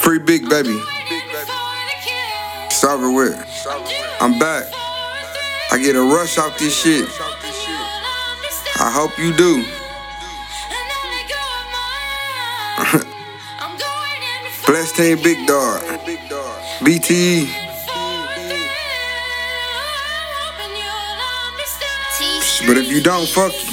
Free Big Baby. It's over with. I'm back. I get a rush off this shit. I hope you do. Bless Team Big Dog. BTE. But if you don't, fuck you.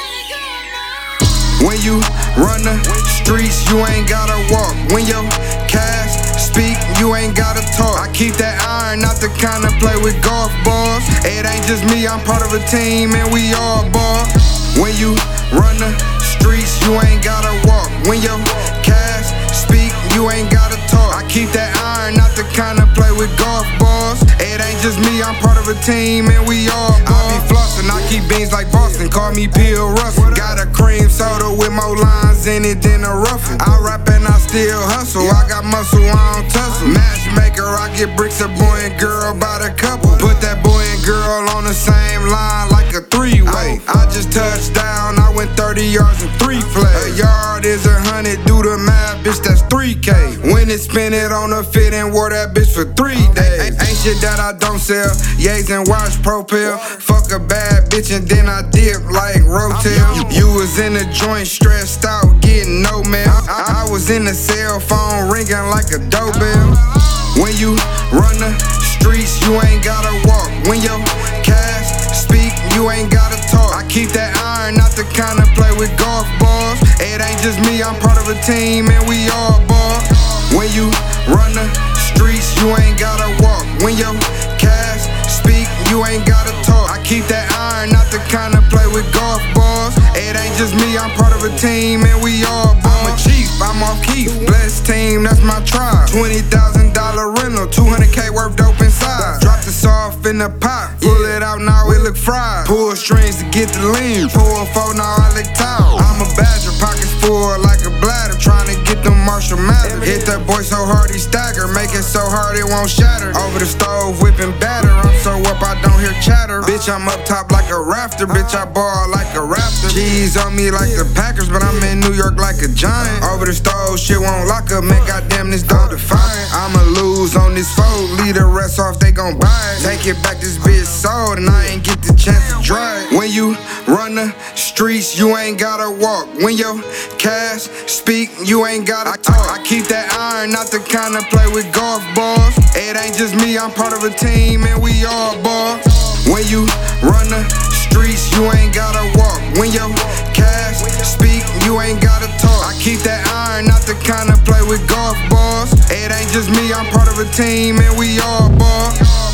When you run the streets, you ain't gotta walk. When your cash speak, you ain't gotta talk. I keep that iron, not the kind of play with golf balls. It ain't just me, I'm part of a team and we all ball. When you run the streets, you ain't gotta walk. When your cash speak, you ain't gotta talk. I keep that iron, not the kind of play with golf balls. It ain't just me, I'm part of a team and we all ball. I be flossing, I keep beans like Boston, call me Peel Russell. Got a cream soda with more lines in it than a ruffle. I rap and I still hustle, I got muscle, I don't tussle. Matchmaker, I get bricks of boy and girl by the couple. Put that boy and girl on the same line like a three-way. I just touched down, I went 30 yards and 3 flags. A yard is 100, do the math, bitch, that's 3K. When it spin it on a fit and wore that bitch for 3 days. Ain't shit that I don't sell, Yates and watch Propel. Fuck a bad bitch and then I dip like Rotel. You was in the joint stressed out, getting no mail. I was in the cell phone ringing like a doorbell. When you run the streets, you ain't gotta walk. When your cash speak, you ain't gotta talk. I keep that iron, not the kind of play with golf balls. It ain't just me, I'm part of a team and we all ball. When you run the streets, you ain't gotta walk. When your cash speak, you ain't gotta talk. I keep that iron, not the kind of play with golf balls. It ain't just me, I'm part of a team and we all ball. I'm a chief, I'm off Keith. Blessed team, that's my tribe. $20,000 rental, 200K worth dope inside. Drop this off in the pot, pull it out, now it look fried. Pull strings to get the lean, pull 4, now I look tall. I'm a badger, pockets full like a bladder, trying to get them Marshall Mathers. Hit that boy so hard he stagger, make it so hard it won't shatter. Over the stove whipping batter, I'm so up I don't hear chatter. Bitch, I'm up top like a rafter, bitch, I ball like a raptor. Cheese on me like the Packers, but I'm in New York like a giant. Over the stove, shit won't lock up, man, goddamn this don't defiant. I'ma lose on this fold, leave the rest off, they gon' buy it. Take it back, this bitch sold, and I ain't get the chance to try it. When you run the streets, you ain't gotta walk. When your cash speak, you ain't gotta talk. I keep that iron, not the kind of play with golf balls. It ain't just me, I'm part of a team and we all ball. When you run the streets, you ain't gotta walk. When your cash speak, you ain't gotta talk. I keep that iron, not the kind of play with golf balls. It ain't just me, I'm part of a team and we all ball.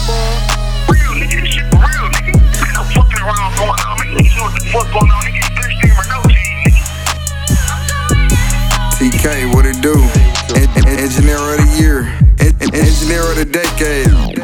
Real nigga, this shit for real, nigga. Ain't no fucking around going on, nigga. You know what the fuck going on, nigga. First team or no team, nigga. TK, what it do? Engineer of the year, engineer of the decade.